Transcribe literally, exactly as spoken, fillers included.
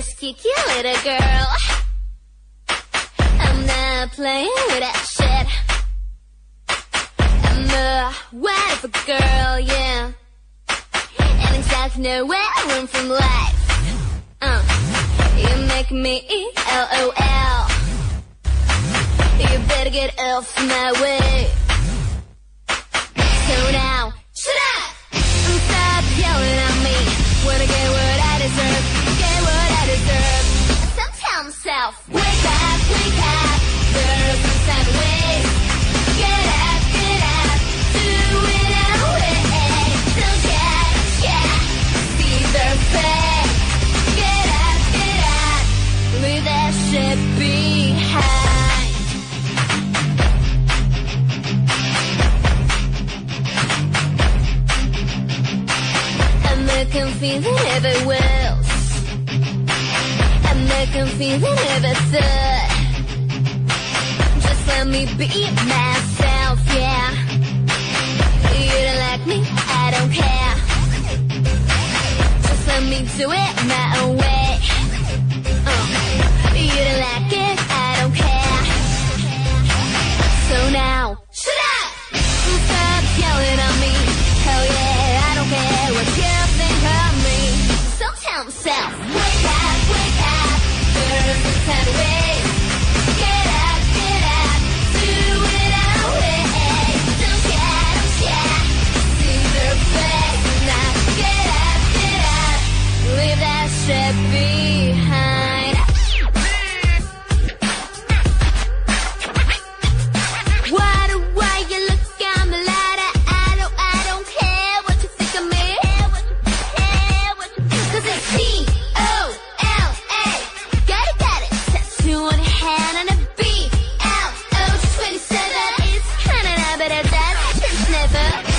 risky, cute little girl. I'm not playing with that shit. I'm a wonderful girl, yeah. And exactly nowhere room from life. Uh, you make me L O L. You better get off my way. So now, shut up and stop yelling at me. Wanna get what I deserve, get what I deserve. Some tell myself, wake up, wake up. There are some sideways. Get up, get up, do it away. Don't get, yeah, see their face. Get up, get up, leave that shit behind. I can feel it everywhere. And I can feel it every thought. Just let me be myself, yeah. You don't like me, I don't care. Just let me do it my own way. uh, You don't like it, I don't care. So now, shut up! Stop yelling at me. Hell yeah, I don't care what you think of me. So tell myself, wake up, wake up. There's some sideways. Get up, get up, do it away. Don't get, don't get, see their face. Now get up, get up, leave that shit behind. Why do why you look at me like that? I don't, I don't care what you think of me. Cause it's P O L A. Got it, got it. Tattoo on your hand and a B L O twenty-seven. It's kinda not better than it's never.